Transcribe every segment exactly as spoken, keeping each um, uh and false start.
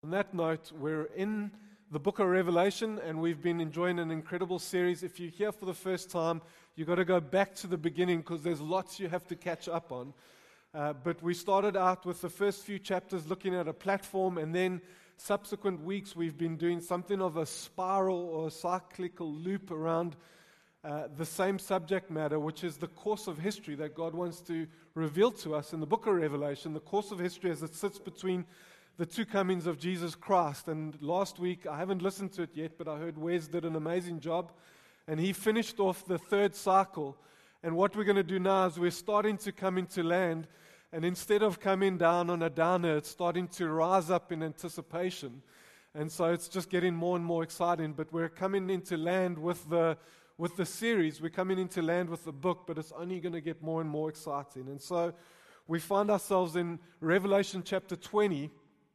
On that note, we're in the book of Revelation, and we've been enjoying an incredible series. If you're here for the first time, you've got to go back to the beginning because there's lots you have to catch up on. Uh, but we started out with the first few chapters looking at a platform, and then subsequent weeks we've been doing something of a spiral or a cyclical loop around uh, the same subject matter, which is the course of history that God wants to reveal to us in the book of Revelation, the course of history as it sits between the two comings of Jesus Christ. And last week, I haven't listened to it yet, but I heard Wes did an amazing job, and he finished off the third cycle. And what we're going to do now is we're starting to come into land, and instead of coming down on a downer, it's starting to rise up in anticipation. And so it's just getting more and more exciting, but we're coming into land with the with the series. We're coming into land with the book, but it's only going to get more and more exciting. And so we find ourselves in Revelation chapter twenty,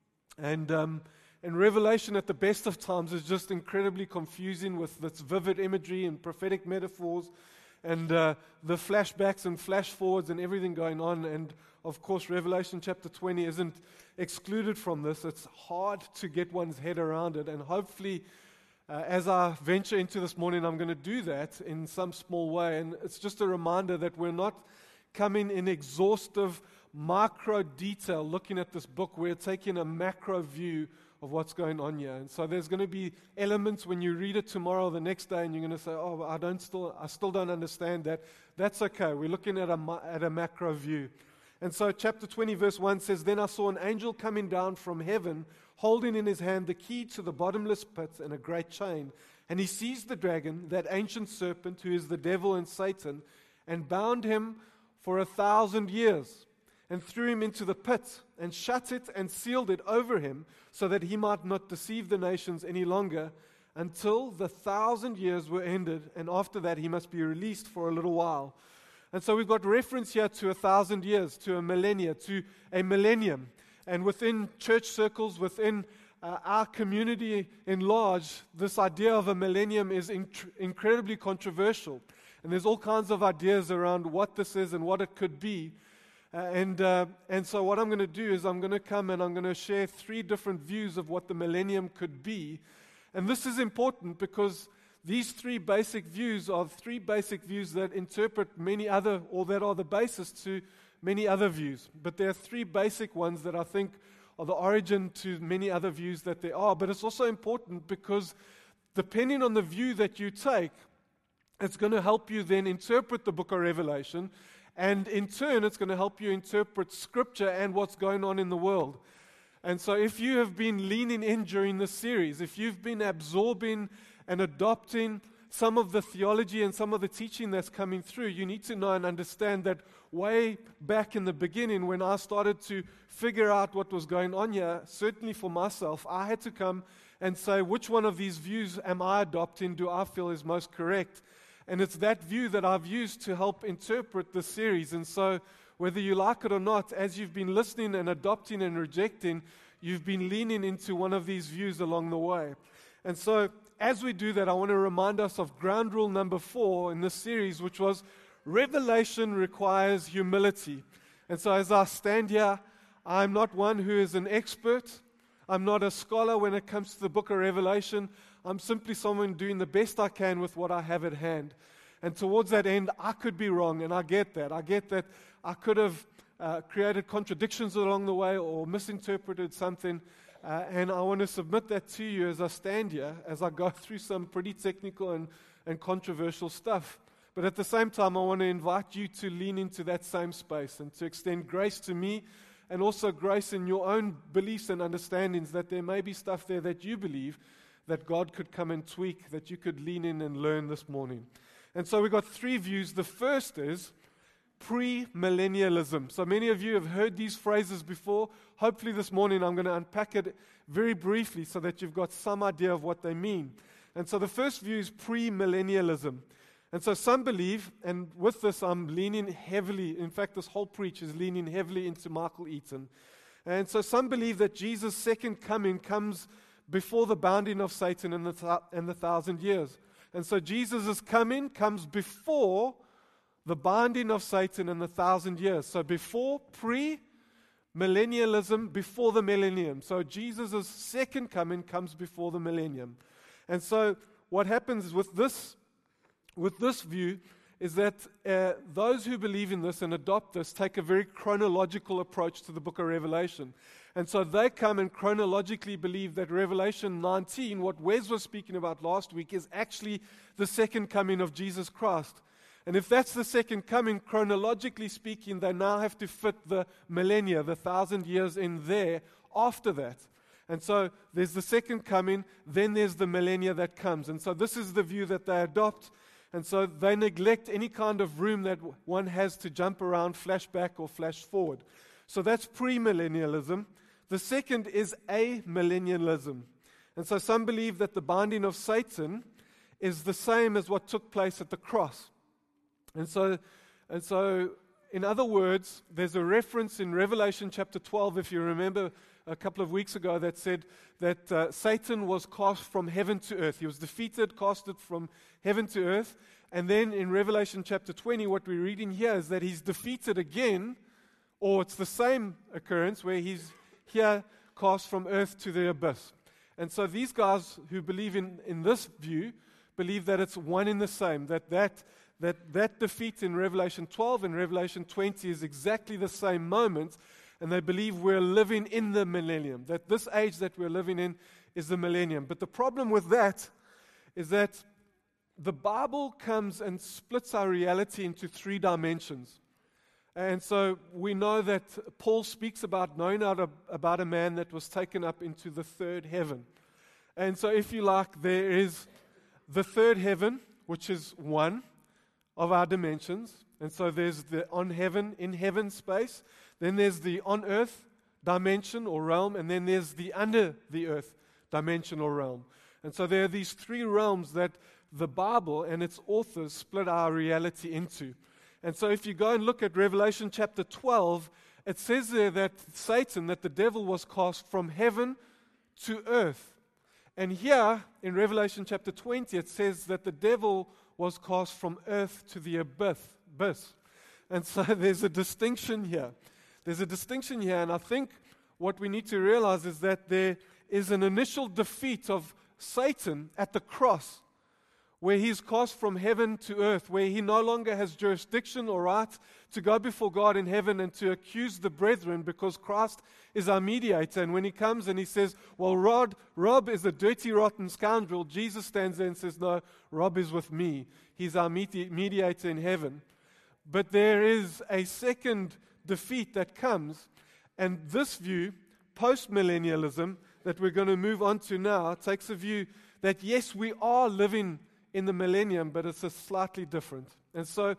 and um, and Revelation at the best of times is just incredibly confusing with its vivid imagery and prophetic metaphors, and uh, the flashbacks and flash forwards and everything going on. And of course, Revelation chapter twenty isn't excluded from this. It's hard to get one's head around it. And hopefully, uh, as I venture into this morning, I'm going to do that in some small way. And it's just a reminder that we're not coming in exhaustive, micro detail looking at this book. We're taking a macro view of what's going on here. And so there's going to be elements when you read it tomorrow or the next day, and you're going to say, oh, I don't still, I still don't understand that. That's okay. We're looking at a, at a macro view. And so chapter twenty verse one says, "Then I saw an angel coming down from heaven, holding in his hand the key to the bottomless pit and a great chain. And he seized the dragon, that ancient serpent who is the devil and Satan, and bound him for a thousand years, and threw him into the pit, and shut it and sealed it over him, so that he might not deceive the nations any longer, until the thousand years were ended, and after that he must be released for a little while." And so we've got reference here to a thousand years, to a millennia, to a millennium. And within church circles, within uh, our community in large, this idea of a millennium is inc- incredibly controversial. And there's all kinds of ideas around what this is and what it could be. Uh, and uh, and so what I'm going to do is I'm going to come and I'm going to share three different views of what the millennium could be. And this is important because these three basic views are three basic views that interpret many other, or that are the basis to many other views. But there are three basic ones that I think are the origin to many other views that there are. But it's also important because depending on the view that you take, it's going to help you then interpret the book of Revelation. And in turn, it's going to help you interpret Scripture and what's going on in the world. And so if you have been leaning in during this series, if you've been absorbing and adopting some of the theology and some of the teaching that's coming through, you need to know and understand that way back in the beginning, when I started to figure out what was going on here, certainly for myself, I had to come and say, which one of these views am I adopting, do I feel is most correct? And it's that view that I've used to help interpret this series. And so whether you like it or not, as you've been listening and adopting and rejecting, you've been leaning into one of these views along the way. And so as we do that, I want to remind us of ground rule number four in this series, which was revelation requires humility. And so as I stand here, I'm not one who is an expert. I'm not a scholar when it comes to the book of Revelation. I'm simply someone doing the best I can with what I have at hand. And towards that end, I could be wrong, and I get that. I get that I could have uh, created contradictions along the way or misinterpreted something. Uh, and I want to submit that to you as I stand here, as I go through some pretty technical and, and controversial stuff. But at the same time, I want to invite you to lean into that same space and to extend grace to me, and also grace in your own beliefs and understandings, that there may be stuff there that you believe that God could come and tweak, that you could lean in and learn this morning. And so we've got three views. The first is premillennialism. So many of you have heard these phrases before. Hopefully this morning I'm going to unpack it very briefly so that you've got some idea of what they mean. And so the first view is premillennialism. And so some believe, and with this I'm leaning heavily, in fact this whole preach is leaning heavily into Michael Eaton. And so some believe that Jesus' second coming comes before the bounding of Satan and the, th- and the thousand years. And so Jesus' coming comes before the binding of Satan and the thousand years. So before, pre, millennialism before the millennium. So Jesus' second coming comes before the millennium. And so what happens with this, with this view is that uh, those who believe in this and adopt this take a very chronological approach to the book of Revelation. And so they come and chronologically believe that Revelation nineteen, what Wes was speaking about last week, is actually the second coming of Jesus Christ. And if that's the second coming, chronologically speaking, they now have to fit the millennia, the thousand years in there after that. And so there's the second coming, then there's the millennia that comes. And so this is the view that they adopt. And so they neglect any kind of room that one has to jump around, flash back, or flash forward. So that's premillennialism. The second is amillennialism. And so some believe that the binding of Satan is the same as what took place at the cross. And so, and so, in other words, there's a reference in Revelation chapter twelve, if you remember a couple of weeks ago, that said that uh, Satan was cast from heaven to earth. He was defeated, casted from heaven to earth. And then in Revelation chapter twenty, what we're reading here is that he's defeated again, or it's the same occurrence where he's here cast from earth to the abyss. And so these guys who believe in, in this view believe that it's one in the same, that that That that defeat in Revelation twelve and Revelation twenty is exactly the same moment, and they believe we're living in the millennium, that this age that we're living in is the millennium. But the problem with that is that the Bible comes and splits our reality into three dimensions. And so we know that Paul speaks about knowing about a man that was taken up into the third heaven. And so if you like, there is the third heaven, which is one of our dimensions. And so there's the on heaven, in heaven space. Then there's the on earth dimension or realm. And then there's the under the earth dimension or realm. And so there are these three realms that the Bible and its authors split our reality into. And so if you go and look at Revelation chapter twelve, it says there that Satan, that the devil, was cast from heaven to earth. And here in Revelation chapter twenty, it says that the devil was cast from earth to the abyss. And so there's a distinction here. There's a distinction here, and I think what we need to realize is that there is an initial defeat of Satan at the cross, where he's cast from heaven to earth, where he no longer has jurisdiction or right to go before God in heaven and to accuse the brethren, because Christ is our mediator. And when he comes and he says, well, Rod, Rob is a dirty, rotten scoundrel, Jesus stands there and says, no, Rob is with me. He's our medi- mediator in heaven. But there is a second defeat that comes, and this view, post-millennialism, that we're going to move on to now, takes a view that, yes, we are living in the millennium, but it's a slightly different. And so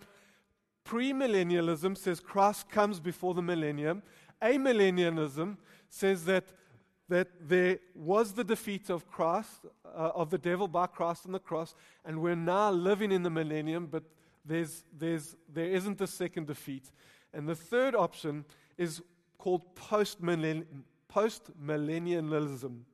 premillennialism says Christ comes before the millennium. Amillennialism says that that there was the defeat of Christ, uh, of the devil by Christ on the cross, and we're now living in the millennium, but there's there's there isn't a second defeat. And the third option is called post-millenn- post-millennialism.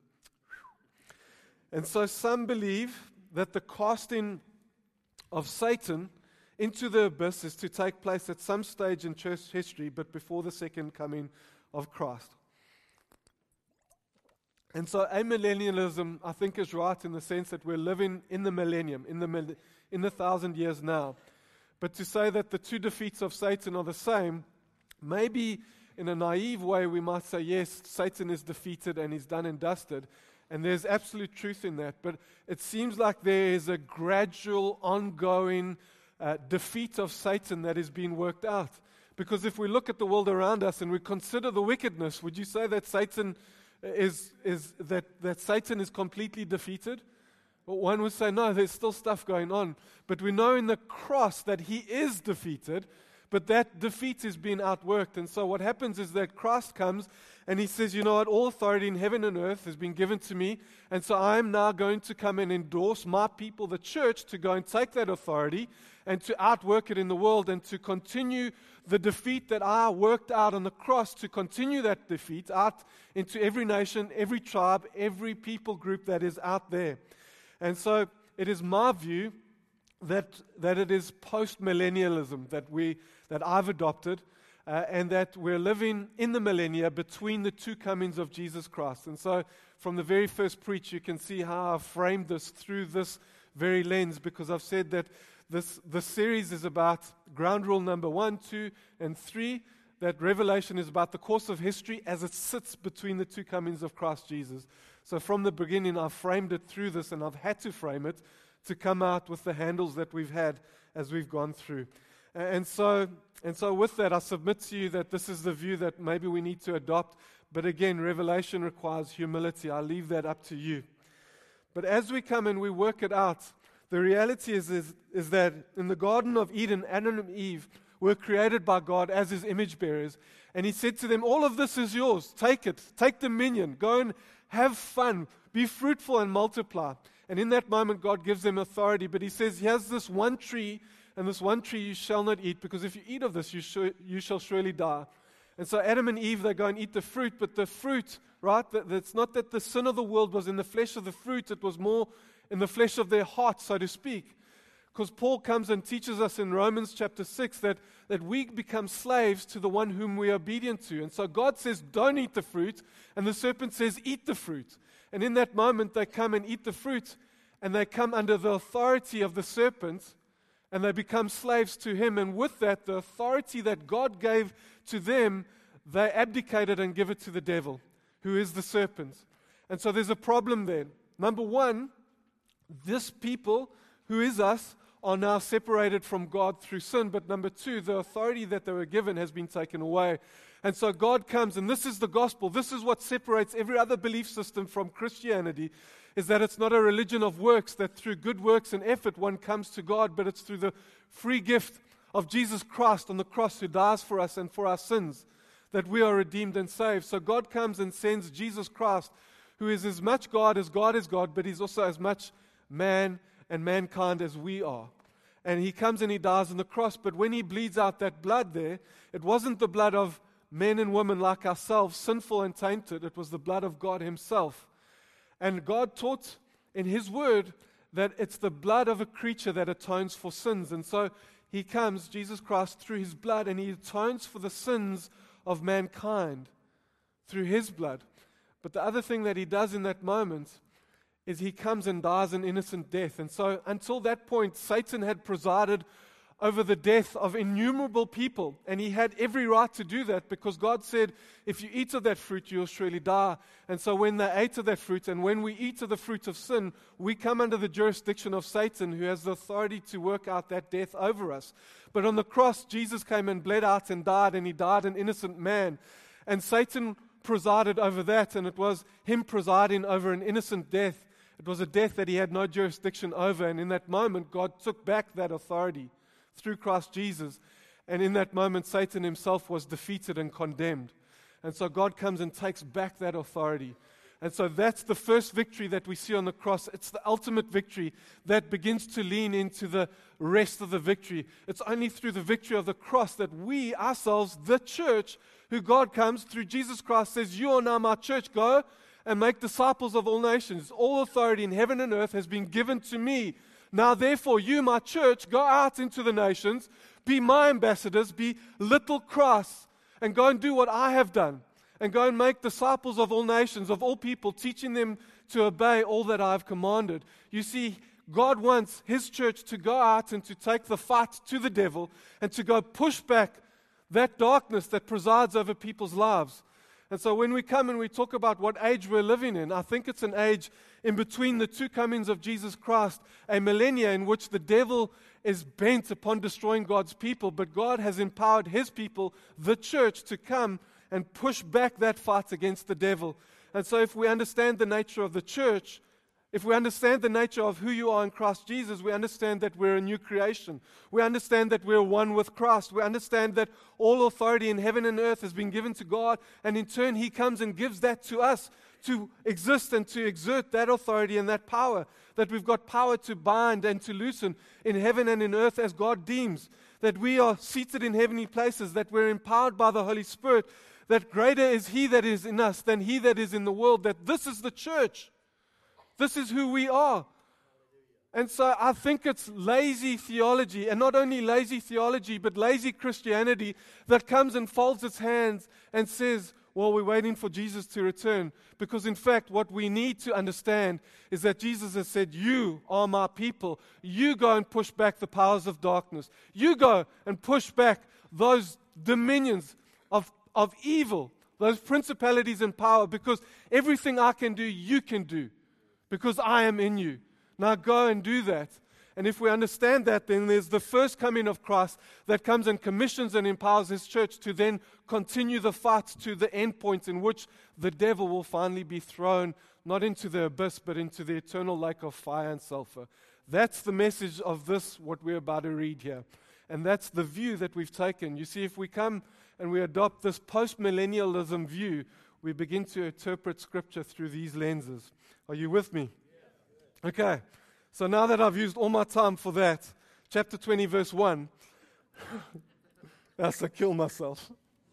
And so some believe that the casting of Satan into the abyss is to take place at some stage in church history, but before the second coming of Christ. And so amillennialism, I think, is right in the sense that we're living in the millennium, in the mil- in the thousand years now. But to say that the two defeats of Satan are the same, maybe in a naive way we might say, yes, Satan is defeated and he's done and dusted. And there's absolute truth in that. But it seems like there is a gradual, ongoing uh, defeat of Satan that is being worked out. Because if we look at the world around us and we consider the wickedness, would you say that Satan is, is that, that Satan is completely defeated? Well, one would say, no, there's still stuff going on. But we know in the cross that he is defeated, but that defeat is being outworked. And so what happens is that Christ comes and he says, you know what, all authority in heaven and earth has been given to me. And so I am now going to come and endorse my people, the church, to go and take that authority and to outwork it in the world and to continue the defeat that I worked out on the cross, to continue that defeat out into every nation, every tribe, every people group that is out there. And so it is my view that that it is post-millennialism that we that I've adopted. uh, and that we're living in the millennia between the two comings of Jesus Christ. And so from the very first preach, you can see how I've framed this through this very lens, because I've said that this, this series is about ground rule number one, two, and three, that Revelation is about the course of history as it sits between the two comings of Christ Jesus. So from the beginning, I've framed it through this, and I've had to frame it to come out with the handles that we've had as we've gone through. And so, and so with that, I submit to you that this is the view that maybe we need to adopt. But again, Revelation requires humility. I leave that up to you. But as we come and we work it out, the reality is, is, is that in the Garden of Eden, Adam and Eve were created by God as His image bearers. And He said to them, all of this is yours. Take it. Take dominion. Go and have fun. Be fruitful and multiply. And in that moment, God gives them authority. But He says, here's this one tree, and this one tree you shall not eat, because if you eat of this, you, sh- you shall surely die. And so Adam and Eve, they go and eat the fruit. But the fruit, right, that, it's not that the sin of the world was in the flesh of the fruit. It was more in the flesh of their heart, so to speak. Because Paul comes and teaches us in Romans chapter six that, that we become slaves to the one whom we are obedient to. And so God says, don't eat the fruit. And the serpent says, eat the fruit. And in that moment, they come and eat the fruit. And they come under the authority of the serpent. And they become slaves to him. And with that, the authority that God gave to them, they abdicated and give it to the devil, who is the serpent. And so there's a problem there. Number one, this people, who is us, are now separated from God through sin. But number two, the authority that they were given has been taken away. And so God comes, and this is the gospel. This is what separates every other belief system from Christianity, is that it's not a religion of works, that through good works and effort one comes to God, but it's through the free gift of Jesus Christ on the cross, who dies for us and for our sins, that we are redeemed and saved. So God comes and sends Jesus Christ, who is as much God as God is God, but He's also as much man and mankind as we are. And He comes and He dies on the cross, but when He bleeds out that blood there, it wasn't the blood of men and women like ourselves, sinful and tainted. It was the blood of God Himself. And God taught in His Word that it's the blood of a creature that atones for sins. And so He comes, Jesus Christ, through His blood, and He atones for the sins of mankind through His blood. But the other thing that He does in that moment is He comes and dies an innocent death. And so until that point, Satan had presided over the death of innumerable people. And he had every right to do that, because God said, if you eat of that fruit, you'll surely die. And so when they ate of that fruit, and when we eat of the fruit of sin, we come under the jurisdiction of Satan, who has the authority to work out that death over us. But on the cross, Jesus came and bled out and died, and He died an innocent man. And Satan presided over that, and it was him presiding over an innocent death. It was a death that he had no jurisdiction over. And in that moment, God took back that authority through Christ Jesus. And in that moment, Satan himself was defeated and condemned. And so God comes and takes back that authority. And so that's the first victory that we see on the cross. It's the ultimate victory that begins to lean into the rest of the victory. It's only through the victory of the cross that we ourselves, the church, who God comes through Jesus Christ, says, you are now my church. Go and make disciples of all nations. All authority in heaven and earth has been given to me. Now, therefore, you, my church, go out into the nations, be my ambassadors, be little Christ, and go and do what I have done, and go and make disciples of all nations, of all people, teaching them to obey all that I have commanded. You see, God wants His church to go out and to take the fight to the devil, and to go push back that darkness that presides over people's lives. And so when we come and we talk about what age we're living in, I think it's an age in between the two comings of Jesus Christ, a millennia in which the devil is bent upon destroying God's people, but God has empowered His people, the church, to come and push back that fight against the devil. And so if we understand the nature of the church, if we understand the nature of who you are in Christ Jesus, we understand that we're a new creation. We understand that we're one with Christ. We understand that all authority in heaven and earth has been given to God, and in turn He comes and gives that to us to exist and to exert that authority and that power, that we've got power to bind and to loosen in heaven and in earth as God deems, that we are seated in heavenly places, that we're empowered by the Holy Spirit, that greater is He that is in us than he that is in the world, that this is the church. This is who we are. And so I think it's lazy theology, and not only lazy theology, but lazy Christianity that comes and folds its hands and says, well, we're waiting for Jesus to return. Because in fact, what we need to understand is that Jesus has said, you are my people. You go and push back the powers of darkness. You go and push back those dominions of, of evil, those principalities and power, because everything I can do, you can do, because I am in you. Now go and do that. And if we understand that, then there's the first coming of Christ that comes and commissions and empowers His church to then continue the fight to the end point in which the devil will finally be thrown, not into the abyss, but into the eternal lake of fire and sulfur. That's the message of this, what we're about to read here. And that's the view that we've taken. You see, if we come and we adopt this post-millennialism view, we begin to interpret Scripture through these lenses. Are you with me? Okay, so now that I've used all my time for that, chapter twenty, verse one, that's to kill myself.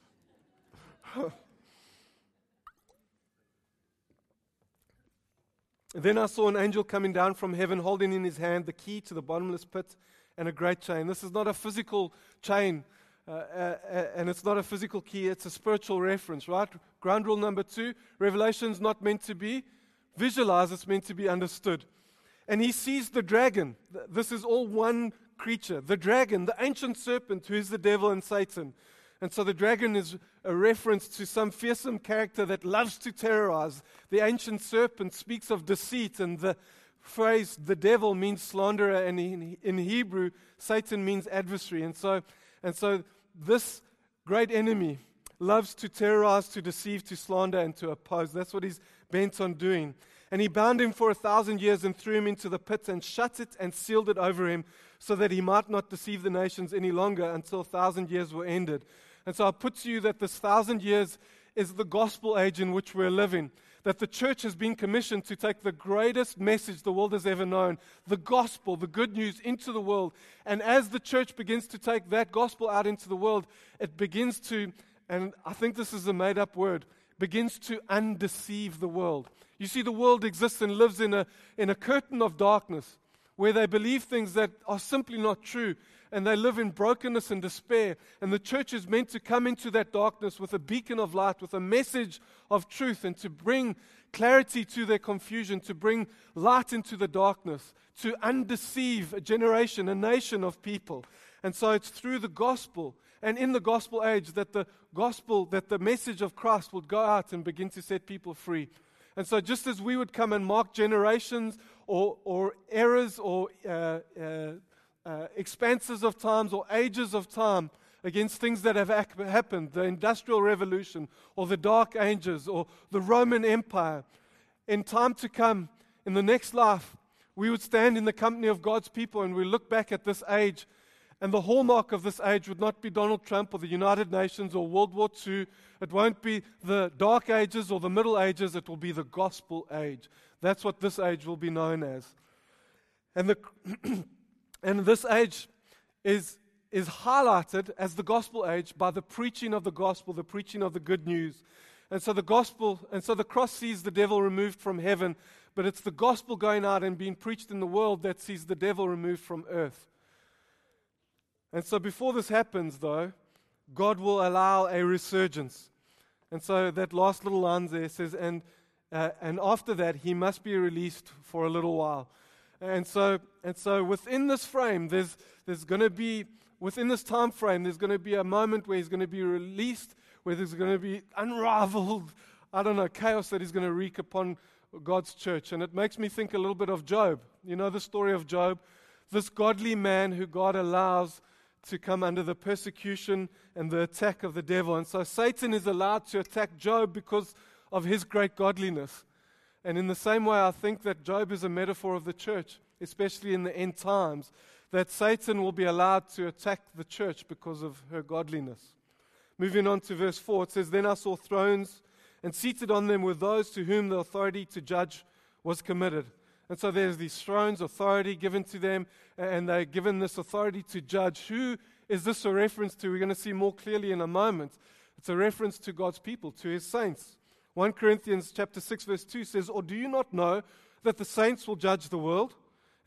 Then I saw an angel coming down from heaven, holding in his hand the key to the bottomless pit and a great chain. This is not a physical chain, uh, uh, uh, and it's not a physical key, it's a spiritual reference, right? Ground rule number two, Revelation's not meant to be visualized, it's meant to be understood. And he sees the dragon. This is all one creature. The dragon, the ancient serpent, who is the devil and Satan. And so the dragon is a reference to some fearsome character that loves to terrorize. The ancient serpent speaks of deceit, and the phrase the devil means slanderer, and in, in Hebrew, Satan means adversary. And so, and so this great enemy loves to terrorize, to deceive, to slander, and to oppose. That's what he's bent on doing. And he bound him for a thousand years and threw him into the pit and shut it and sealed it over him so that he might not deceive the nations any longer until a thousand years were ended. And so I put to you that this thousand years is the gospel age in which we're living. That the church has been commissioned to take the greatest message the world has ever known, the gospel, the good news, into the world. And as the church begins to take that gospel out into the world, it begins to, and I think this is a made-up word, begins to undeceive the world. You see, the world exists and lives in a, in a curtain of darkness where they believe things that are simply not true, and they live in brokenness and despair. And the church is meant to come into that darkness with a beacon of light, with a message of truth, and to bring clarity to their confusion, to bring light into the darkness, to undeceive a generation, a nation of people. And so it's through the gospel and in the gospel age that the gospel, that the message of Christ will go out and begin to set people free. And so just as we would come and mark generations or, or eras or uh, uh, uh, expanses of times or ages of time against things that have ac- happened, the Industrial Revolution or the Dark Ages or the Roman Empire, in time to come, in the next life, we would stand in the company of God's people and we look back at this age, and the hallmark of this age would not be Donald Trump or the United Nations or World War Two. It won't be the Dark Ages or the Middle Ages. It will be the Gospel Age. That's what this age will be known as. And the and this age is, is highlighted as the Gospel Age by the preaching of the gospel, the preaching of the good news. And so the gospel, and so the cross sees the devil removed from heaven, but it's the gospel going out and being preached in the world that sees the devil removed from earth. And so before this happens, though, God will allow a resurgence. And so that last little line there says, and uh, and after that, he must be released for a little while. And so and so within this frame, there's there's going to be, within this time frame, there's going to be a moment where he's going to be released, where there's going to be unrivaled, I don't know, chaos that is going to wreak upon God's church. And it makes me think a little bit of Job. You know the story of Job? This godly man who God allows to come under the persecution and the attack of the devil. And so Satan is allowed to attack Job because of his great godliness. And in the same way, I think that Job is a metaphor of the church, especially in the end times, that Satan will be allowed to attack the church because of her godliness. Moving on to verse four, it says, Then I saw thrones, and seated on them were those to whom the authority to judge was committed. And so there's these thrones, authority given to them, and they're given this authority to judge. Who is this a reference to? We're going to see more clearly in a moment. It's a reference to God's people, to His saints. First Corinthians chapter six, verse two says, Or do you not know that the saints will judge the world?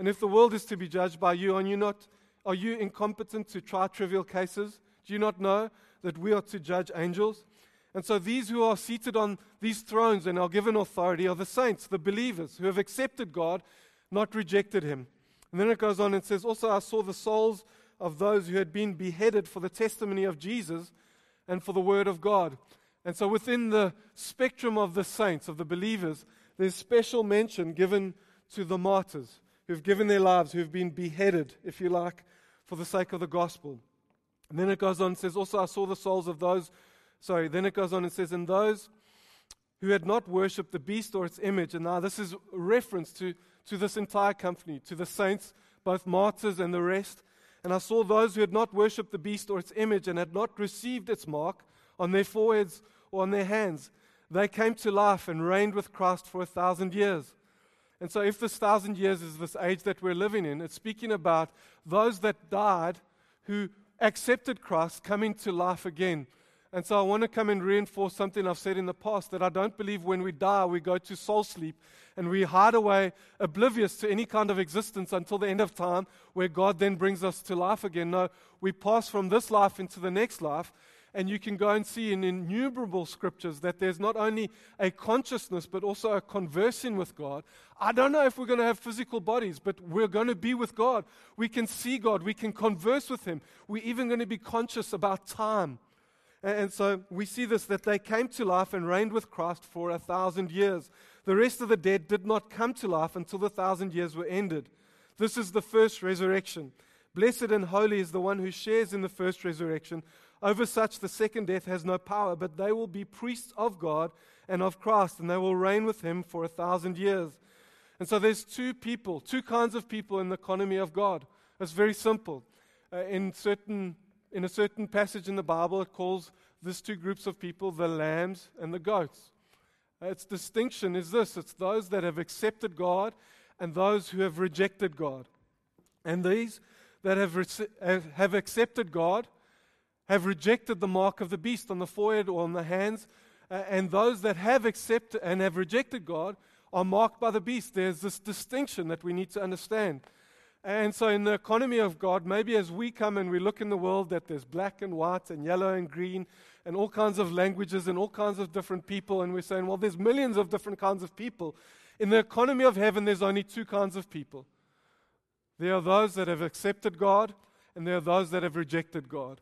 And if the world is to be judged by you, are you not, are you incompetent to try trivial cases? Do you not know that we are to judge angels? And so these who are seated on these thrones and are given authority are the saints, the believers, who have accepted God, not rejected him. And then it goes on and says, also I saw the souls of those who had been beheaded for the testimony of Jesus and for the word of God. And so within the spectrum of the saints, of the believers, there's special mention given to the martyrs who've given their lives, who've been beheaded, if you like, for the sake of the gospel. And then it goes on and says, also I saw the souls of those, sorry, then it goes on and says, and those who had not worshipped the beast or its image. And now this is a reference to, to this entire company, to the saints, both martyrs and the rest. And I saw those who had not worshipped the beast or its image and had not received its mark on their foreheads or on their hands. They came to life and reigned with Christ for a thousand years. And so if this thousand years is this age that we're living in, it's speaking about those that died who accepted Christ coming to life again. And so I want to come and reinforce something I've said in the past, that I don't believe when we die we go to soul sleep and we hide away oblivious to any kind of existence until the end of time, where God then brings us to life again. No, we pass from this life into the next life. And you can go and see in innumerable scriptures that there's not only a consciousness, but also a conversing with God. I don't know if we're going to have physical bodies, but we're going to be with God. We can see God. We can converse with him. We're even going to be conscious about time. And so we see this, that they came to life and reigned with Christ for a thousand years. The rest of the dead did not come to life until the thousand years were ended. This is the first resurrection. Blessed and holy is the one who shares in the first resurrection. Over such the second death has no power, but they will be priests of God and of Christ, and they will reign with him for a thousand years. And so there's two people, two kinds of people in the economy of God. It's very simple. Uh, in certain, in a certain passage in the Bible, it calls these two groups of people the lambs and the goats. Uh, its distinction is this: it's those that have accepted God and those who have rejected God. And these that have, rec- have accepted God have rejected the mark of the beast on the forehead or on the hands, uh, and those that have accepted and have rejected God are marked by the beast. There's this distinction that we need to understand. And so in the economy of God, maybe as we come and we look in the world that there's black and white and yellow and green and all kinds of languages and all kinds of different people, and we're saying, well, there's millions of different kinds of people. In the economy of heaven, there's only two kinds of people. There are those that have accepted God, and there are those that have rejected God.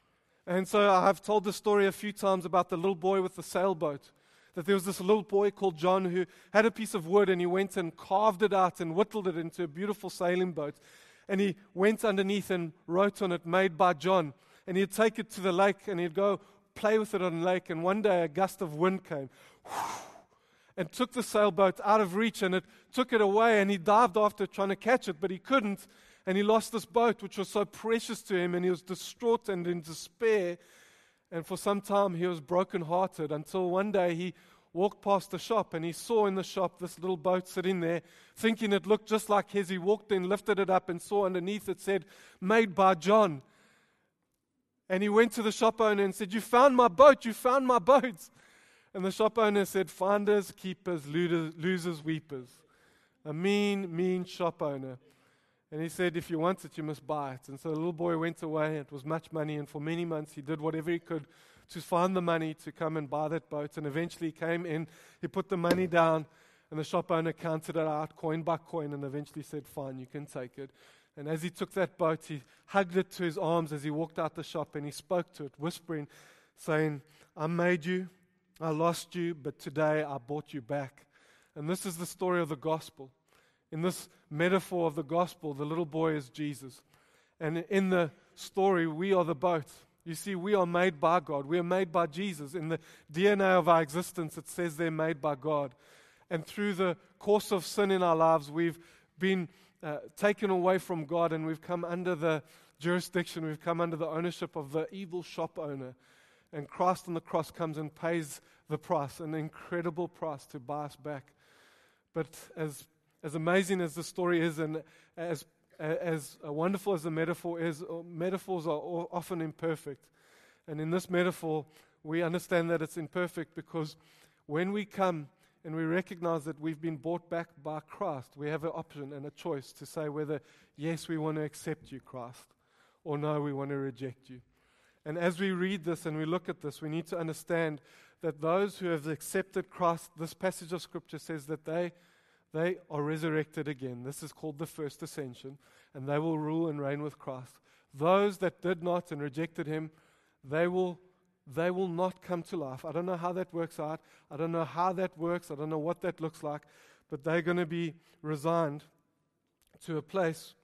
And so I've told the story a few times about the little boy with the sailboat. That there was this little boy called John who had a piece of wood and he went and carved it out and whittled it into a beautiful sailing boat. And he went underneath and wrote on it, made by John. And he'd take it to the lake and he'd go play with it on the lake. And one day a gust of wind came and took the sailboat out of reach, and it took it away, and he dived after it trying to catch it, but he couldn't. And he lost this boat, which was so precious to him, and he was distraught and in despair. And for some time, he was brokenhearted until one day he walked past the shop, and he saw in the shop this little boat sitting there, thinking it looked just like his. He walked in, lifted it up, and saw underneath it said, "Made by John." And he went to the shop owner and said, "You found my boat, you found my boat." And the shop owner said, "Finders, keepers, losers, losers, weepers." A mean, mean shop owner. And he said, "If you want it, you must buy it." And so the little boy went away. It was much money, and for many months he did whatever he could to find the money to come and buy that boat. And eventually he came in, he put the money down, and the shop owner counted it out coin by coin, and eventually said, "Fine, you can take it." And as he took that boat, he hugged it to his arms as he walked out the shop, and he spoke to it, whispering, saying, "I made you, I lost you, but today I bought you back." And this is the story of the gospel. In this metaphor of the gospel, the little boy is Jesus. And in the story, we are the boat. You see, we are made by God. We are made by Jesus. In the D N A of our existence, it says they're made by God. And through the course of sin in our lives, we've been uh, taken away from God, and we've come under the jurisdiction, we've come under the ownership of the evil shop owner. And Christ on the cross comes and pays the price, an incredible price to buy us back. But as As amazing as the story is, and as as wonderful as the metaphor is, metaphors are often imperfect. And in this metaphor, we understand that it's imperfect because when we come and we recognize that we've been bought back by Christ, we have an option and a choice to say whether, yes, we want to accept you, Christ, or no, we want to reject you. And as we read this and we look at this, we need to understand that those who have accepted Christ, this passage of Scripture says that they, they are resurrected again. This is called the first ascension, and they will rule and reign with Christ. Those that did not and rejected him, they will They will not come to life. I don't know how that works out. I don't know how that works. I don't know what that looks like. But they're going to be resigned to a place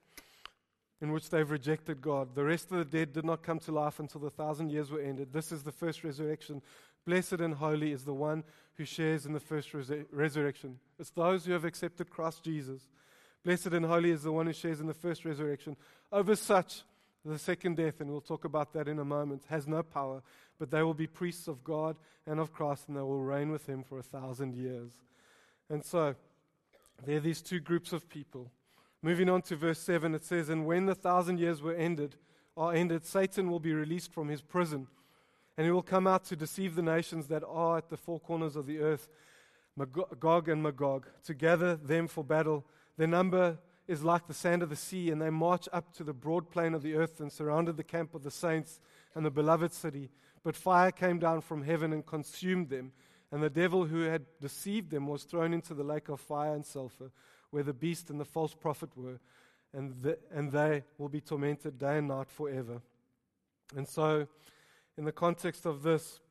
in which they've rejected God. The rest of the dead did not come to life until the thousand years were ended. This is the first resurrection. Blessed and holy is the one who shares in the first res- resurrection. It's those who have accepted Christ Jesus. Blessed and holy is the one who shares in the first resurrection. Over such, the second death, and we'll talk about that in a moment, has no power, but they will be priests of God and of Christ, and they will reign with him for a thousand years. And so, there are these two groups of people. Moving on to verse seven, it says, and when the thousand years were ended, are ended, Satan will be released from his prison, and he will come out to deceive the nations that are at the four corners of the earth, Magog and Magog, to gather them for battle. Their number is like the sand of the sea, and they march up to the broad plain of the earth and surrounded the camp of the saints and the beloved city. But fire came down from heaven and consumed them, and the devil who had deceived them was thrown into the lake of fire and sulfur, where the beast and the false prophet were, and, the, and they will be tormented day and night forever. And so, in the context of this,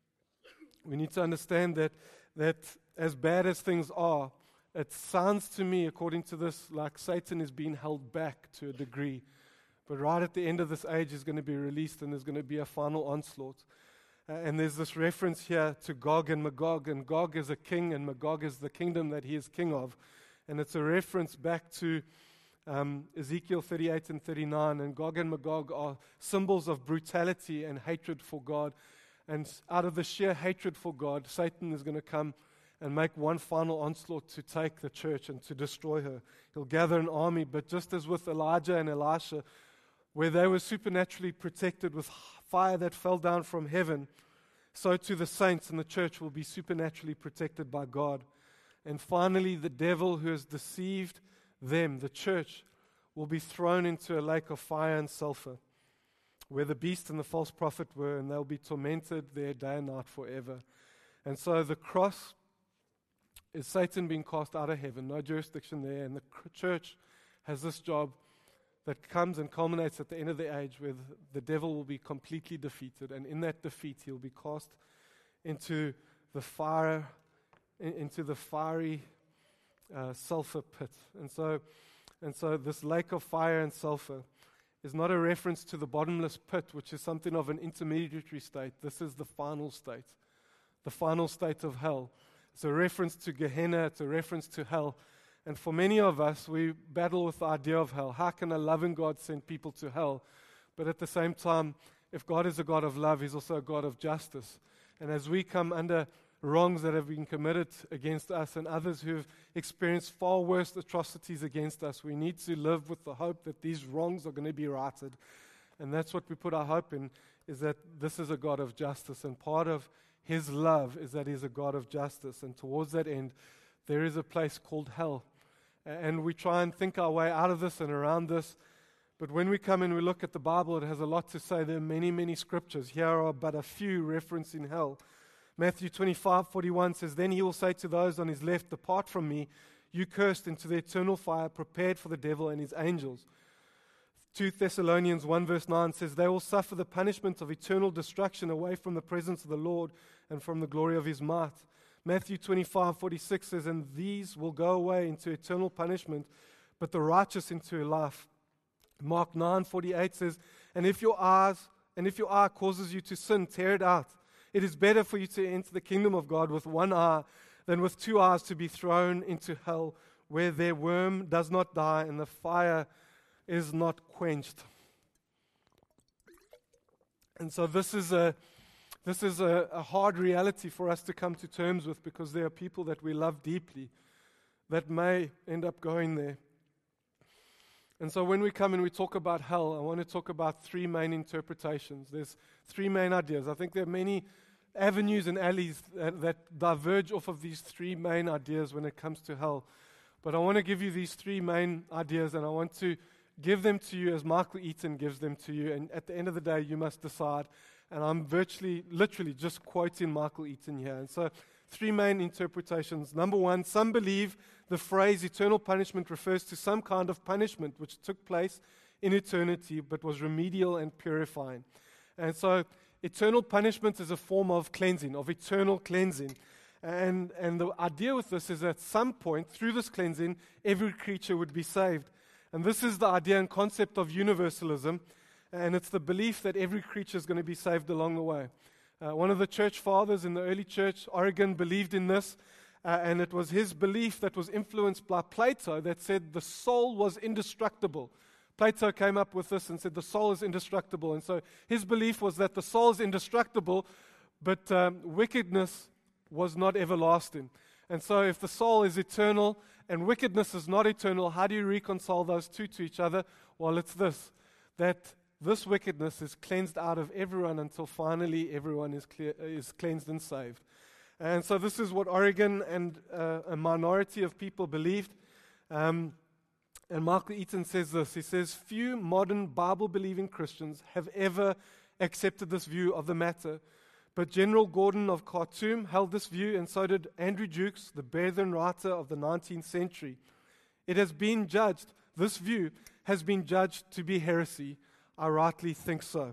we need to understand that, that as bad as things are, it sounds to me, according to this, like Satan is being held back to a degree. But right at the end of this age, he's going to be released, and there's going to be a final onslaught. Uh, and there's this reference here to Gog and Magog, and Gog is a king, and Magog is the kingdom that he is king of. And it's a reference back to um, Ezekiel thirty-eight and thirty-nine, and Gog and Magog are symbols of brutality and hatred for God. And out of the sheer hatred for God, Satan is going to come and make one final onslaught to take the church and to destroy her. He'll gather an army, but just as with Elijah and Elisha, where they were supernaturally protected with fire that fell down from heaven, so too the saints in the church will be supernaturally protected by God. And finally, the devil who has deceived them, the church, will be thrown into a lake of fire and sulfur, where the beast and the false prophet were, and they'll be tormented there day and night forever. And so the cross is Satan being cast out of heaven, no jurisdiction there, and the church has this job that comes and culminates at the end of the age where the devil will be completely defeated, and in that defeat he'll be cast into the fire, into the fiery uh, sulfur pit. And so, and so this lake of fire and sulfur is not a reference to the bottomless pit, which is something of an intermediary state. This is the final state, the final state of hell. It's a reference to Gehenna. It's a reference to hell. And for many of us, we battle with the idea of hell. How can a loving God send people to hell? But at the same time, if God is a God of love, he's also a God of justice. And as we come under wrongs that have been committed against us and others who have experienced far worse atrocities against us, we need to live with the hope that these wrongs are going to be righted. And that's what we put our hope in, is that this is a God of justice. And part of his love is that he's a God of justice. And towards that end, there is a place called hell. And we try and think our way out of this and around this. But when we come and we look at the Bible, it has a lot to say. There are many, many scriptures. Here are but a few referencing hell. Matthew twenty-five forty-one says, then he will say to those on his left, depart from me, you cursed, into the eternal fire prepared for the devil and his angels. Second Thessalonians one verse nine says, they will suffer the punishment of eternal destruction away from the presence of the Lord and from the glory of his might. Matthew twenty-five forty-six says, and these will go away into eternal punishment, but the righteous into life. Mark nine forty-eight says, and if your eyes, and if your eye causes you to sin, tear it out. It is better for you to enter the kingdom of God with one eye than with two eyes to be thrown into hell, where their worm does not die and the fire is not quenched. And so this is a this is a, a hard reality for us to come to terms with, because there are people that we love deeply that may end up going there. And so when we come and we talk about hell, I want to talk about three main interpretations. There's three main ideas. I think there are many avenues and alleys that, that diverge off of these three main ideas when it comes to hell. But I want to give you these three main ideas, and I want to give them to you as Michael Eaton gives them to you. And at the end of the day, you must decide. And I'm virtually, literally just quoting Michael Eaton here. And so, three main interpretations. Number one, some believe the phrase eternal punishment refers to some kind of punishment which took place in eternity but was remedial and purifying. And so, eternal punishment is a form of cleansing, of eternal cleansing. And, and the idea with this is at some point, through this cleansing, every creature would be saved. And this is the idea and concept of universalism. And it's the belief that every creature is going to be saved along the way. Uh, one of the church fathers in the early church, Origen, believed in this. Uh, and it was his belief that was influenced by Plato that said the soul was indestructible. Plato came up with this and said the soul is indestructible. And so his belief was that the soul is indestructible, but um, wickedness was not everlasting. And so if the soul is eternal and wickedness is not eternal, how do you reconcile those two to each other? Well, it's this, that this wickedness is cleansed out of everyone until finally everyone is, clear, is cleansed and saved. And so this is what Origen and uh, a minority of people believed. Um, and Michael Eaton says this. He says, few modern Bible-believing Christians have ever accepted this view of the matter. But General Gordon of Khartoum held this view, and so did Andrew Jukes, the Brethren writer of the nineteenth century. It has been judged, this view has been judged to be heresy. I rightly think so.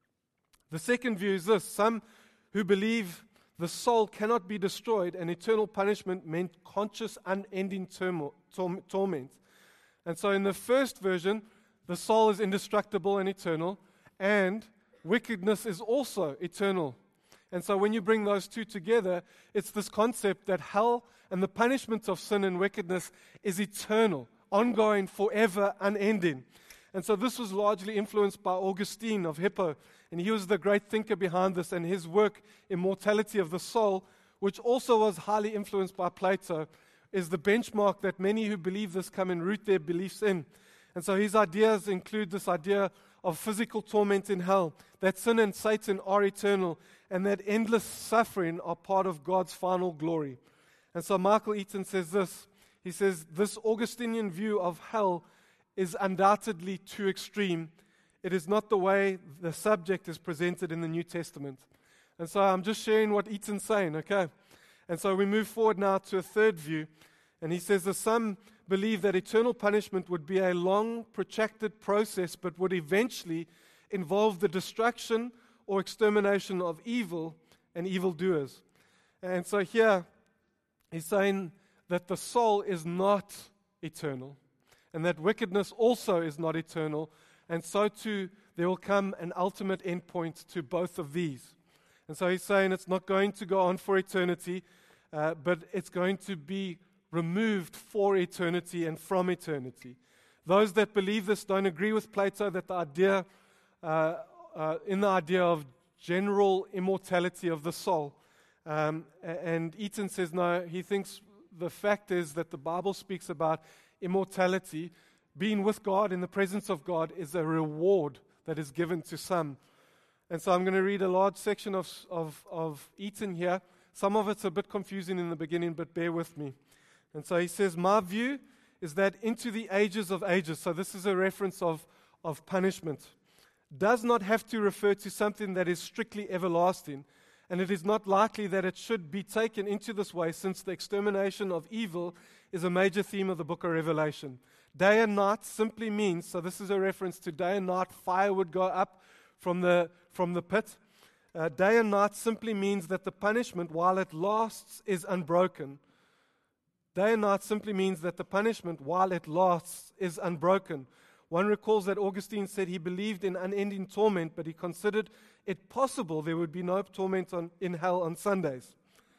The second view is this. Some who believe the soul cannot be destroyed and eternal punishment meant conscious, unending turmo- tor- torment. And so in the first version, the soul is indestructible and eternal, and wickedness is also eternal. And so when you bring those two together, it's this concept that hell and the punishment of sin and wickedness is eternal, ongoing, forever, unending. And so this was largely influenced by Augustine of Hippo, and he was the great thinker behind this, and his work, Immortality of the Soul, which also was highly influenced by Plato, is the benchmark that many who believe this come and root their beliefs in. And so his ideas include this idea of physical torment in hell, that sin and Satan are eternal, and that endless suffering are part of God's final glory. And so Michael Eaton says this. He says, this Augustinian view of hell is undoubtedly too extreme. It is not the way the subject is presented in the New Testament. And so I'm just sharing what Eaton's saying, okay? And so we move forward now to a third view. And he says that some believe that eternal punishment would be a long, protracted process, but would eventually involve the destruction or extermination of evil and evildoers. And so here he's saying that the soul is not eternal, and that wickedness also is not eternal, and so too there will come an ultimate endpoint to both of these. And so he's saying it's not going to go on for eternity, uh, but it's going to be removed for eternity and from eternity. Those that believe this don't agree with Plato that the idea, uh, uh, in the idea of general immortality of the soul. Um, and Eaton says no, he thinks the fact is that the Bible speaks about immortality, being with God in the presence of God, is a reward that is given to some. And so I'm going to read a large section of, of, of Eaton here. Some of it's a bit confusing in the beginning, but bear with me. And so he says, my view is that into the ages of ages, so this is a reference of, of punishment, does not have to refer to something that is strictly everlasting. And it is not likely that it should be taken into this way, since the extermination of evil is a major theme of the book of Revelation. Day and night simply means, so this is a reference to day and night, fire would go up from the, from the pit. Uh, day and night simply means that the punishment, while it lasts, is unbroken. Day and night simply means that the punishment, while it lasts, is unbroken. One recalls that Augustine said he believed in unending torment, but he considered it possible there would be no torment on, in hell on Sundays.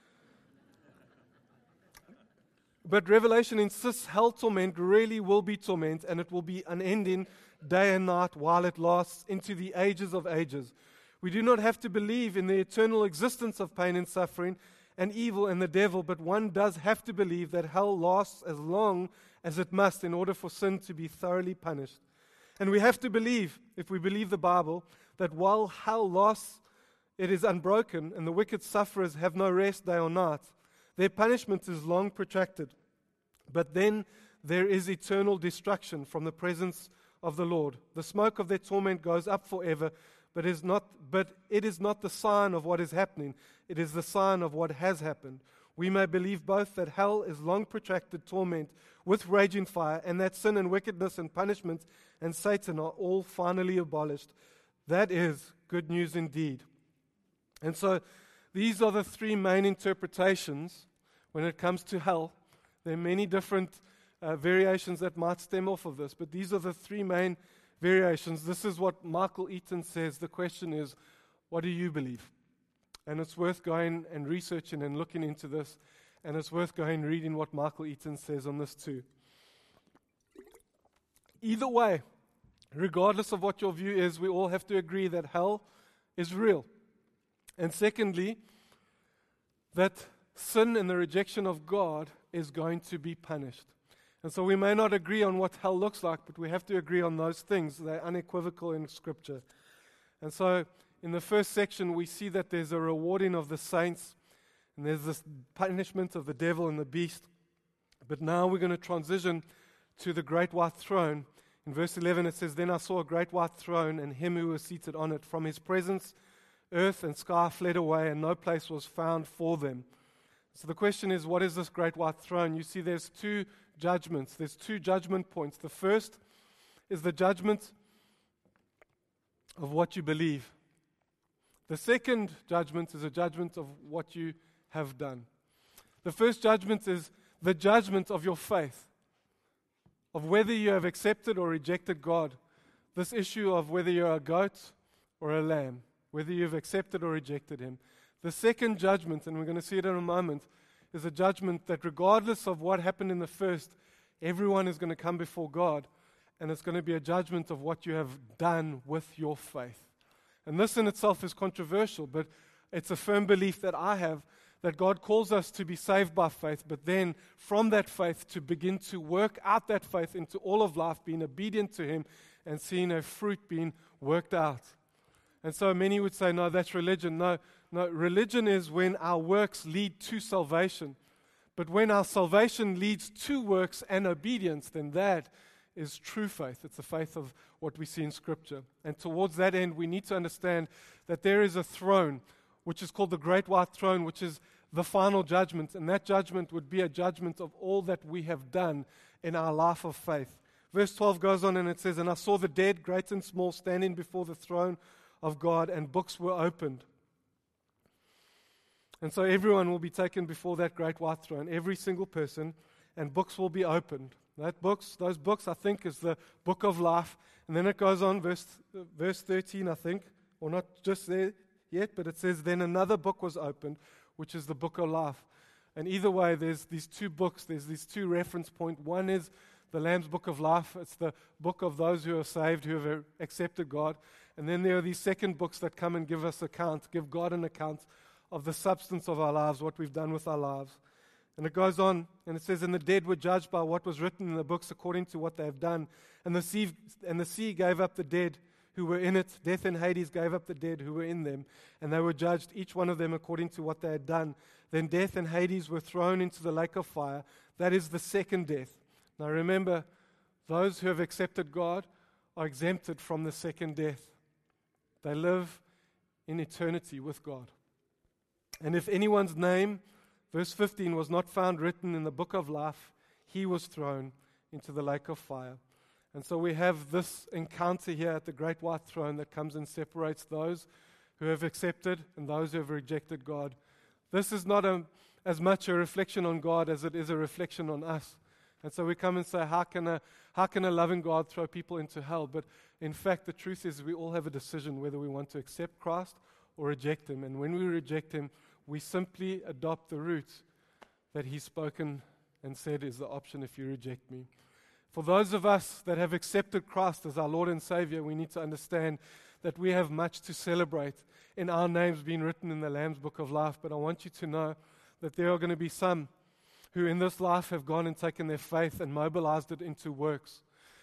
But Revelation insists hell torment really will be torment, and it will be unending day and night while it lasts into the ages of ages. We do not have to believe in the eternal existence of pain and suffering and evil and the devil, but one does have to believe that hell lasts as long as it must in order for sin to be thoroughly punished. And we have to believe, if we believe the Bible, that while hell lasts, it is unbroken, and the wicked sufferers have no rest day or night. Their punishment is long protracted, but then there is eternal destruction from the presence of the Lord. The smoke of their torment goes up forever, but is not but it is not the sign of what is happening, it is the sign of what has happened. We may believe both that hell is long protracted torment with raging fire, and that sin and wickedness and punishment and Satan are all finally abolished. That is good news indeed. And so these are the three main interpretations when it comes to hell. There are many different uh, variations that might stem off of this, but these are the three main variations. This is what Michael Eaton says. The question is, what do you believe? And it's worth going and researching and looking into this, and it's worth going and reading what Michael Eaton says on this too. Either way, regardless of what your view is, we all have to agree that hell is real. And secondly, that sin and the rejection of God is going to be punished. And so we may not agree on what hell looks like, but we have to agree on those things. They're unequivocal in Scripture. And so in the first section, we see that there's a rewarding of the saints, and there's this punishment of the devil and the beast. But now we're going to transition to the great white throne. In verse eleven, it says, "Then I saw a great white throne, and him who was seated on it. From his presence, earth and sky fled away, and no place was found for them." So the question is, what is this great white throne? You see, there's two judgments. There's two judgment points. The first is the judgment of what you believe. The second judgment is a judgment of what you have done. The first judgment is the judgment of your faith, of whether you have accepted or rejected God. This issue of whether you're a goat or a lamb, whether you've accepted or rejected Him. The second judgment, and we're going to see it in a moment, is a judgment that regardless of what happened in the first, everyone is going to come before God, and it's going to be a judgment of what you have done with your faith. And this in itself is controversial, but it's a firm belief that I have, that God calls us to be saved by faith, but then from that faith to begin to work out that faith into all of life, being obedient to Him and seeing a fruit being worked out. And so many would say, no, that's religion. No, no, religion is when our works lead to salvation. But when our salvation leads to works and obedience, then that is true faith. It's the faith of what we see in Scripture. And towards that end, we need to understand that there is a throne, which is called the Great White Throne, which is the final judgment. And that judgment would be a judgment of all that we have done in our life of faith. Verse twelve goes on and it says, "And I saw the dead, great and small, standing before the throne of God, and books were opened." And so everyone will be taken before that great white throne, every single person, and books will be opened. That books, those books, I think, is the book of life. And then it goes on, verse, uh, verse thirteen, I think, or not just there yet, but it says, "Then another book was opened, which is the book of life." And either way, there's these two books, there's these two reference points. One is the Lamb's book of life. It's the book of those who are saved, who have accepted God. And then there are these second books that come and give us account, give God an account of the substance of our lives, what we've done with our lives. And it goes on, and it says, "And the dead were judged by what was written in the books according to what they have done. And the sea, and the sea gave up the dead who were in it. Death and Hades gave up the dead who were in them. And they were judged, each one of them according to what they had done. Then death and Hades were thrown into the lake of fire. That is the second death." Now remember, those who have accepted God are exempted from the second death. They live in eternity with God. "And if anyone's name," verse fifteen, "was not found written in the book of life, he was thrown into the lake of fire." And so we have this encounter here at the great white throne that comes and separates those who have accepted and those who have rejected God. This is not a, as much a reflection on God as it is a reflection on us. And so we come and say, how can a, how can a loving God throw people into hell? But in fact, the truth is we all have a decision whether we want to accept Christ or reject Him. And when we reject Him, we simply adopt the route that He's spoken and said is the option if you reject me. For those of us that have accepted Christ as our Lord and Savior, we need to understand that we have much to celebrate in our names being written in the Lamb's Book of Life. But I want you to know that there are going to be some who in this life have gone and taken their faith and mobilized it into works.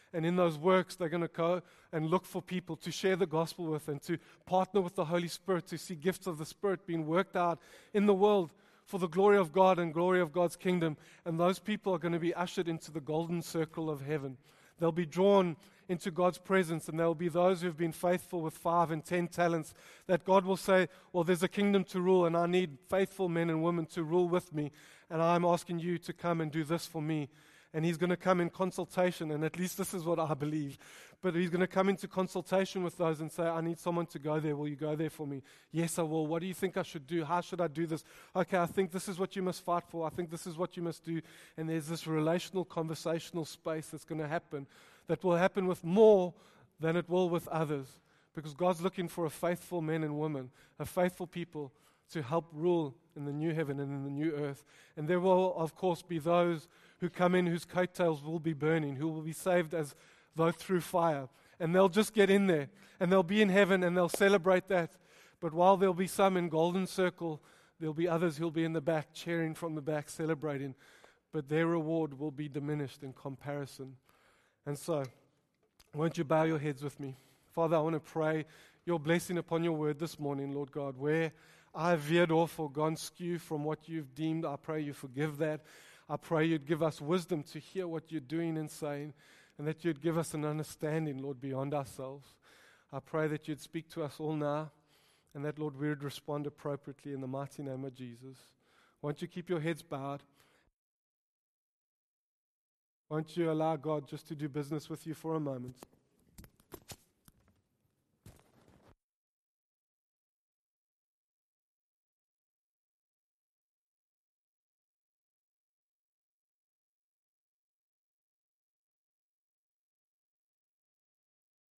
And in those works, they're going to go and look for people to share the gospel with and to partner with the Holy Spirit to see gifts of the Spirit being worked out in the world for the glory of God and glory of God's kingdom. And those people are going to be ushered into the golden circle of heaven. They'll be drawn into God's presence, and there will be those who have been faithful with five and ten talents, that God will say, well, there's a kingdom to rule, and I need faithful men and women to rule with me, and I'm asking you to come and do this for me. And he's going to come in consultation, and at least this is what I believe. But he's going to come into consultation with those and say, I need someone to go there. Will you go there for me? Yes, I will. What do you think I should do? How should I do this? Okay, I think this is what you must fight for. I think this is what you must do. And there's this relational, conversational space that's going to happen, that will happen with more than it will with others. Because God's looking for a faithful men and women, a faithful people to help rule in the new heaven and in the new earth. And there will, of course, be those who come in whose coattails will be burning, who will be saved as though through fire. And they'll just get in there, and they'll be in heaven, and they'll celebrate that. But while there'll be some in golden circle, there'll be others who'll be in the back, cheering from the back, celebrating. But their reward will be diminished in comparison. And so, won't you bow your heads with me? Father, I want to pray your blessing upon your word this morning, Lord God. Where I've veered off or gone skew from what you've deemed, I pray you forgive that. I pray you'd give us wisdom to hear what you're doing and saying, and that you'd give us an understanding, Lord, beyond ourselves. I pray that you'd speak to us all now, and that, Lord, we would respond appropriately in the mighty name of Jesus. Won't you keep your heads bowed? Won't you allow God just to do business with you for a moment?